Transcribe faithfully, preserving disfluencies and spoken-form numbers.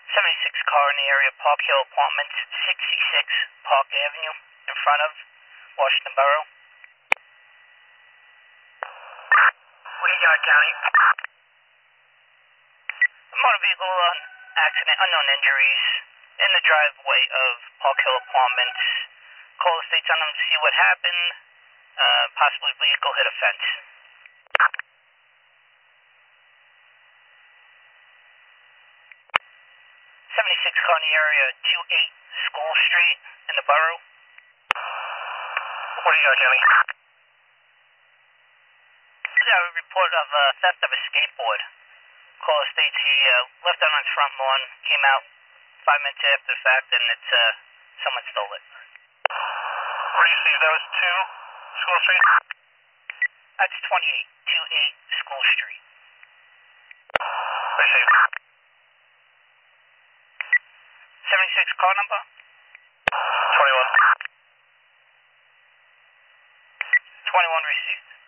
seventy-six car in the area, Park Hill Apartments, sixty-six Park Avenue, in front of Washington Borough. What do you got, County? Motor vehicle uh, accident, unknown injuries, in the driveway of Park Hill Apartments. Call the state on them to see what happened. Uh, possibly vehicle hit a fence. seventy-six car in the area, two eight School Street in the borough. What do you got, County? Yeah, a report of uh, theft of a skateboard. Call the state, he uh, left it on his front lawn, came out five minutes after the fact, and it's, uh, someone stole it. Where do you see those two? School Street? That's twenty-eight, two eight School Street. Receive. seventy-six car number? twenty-one. twenty-one received.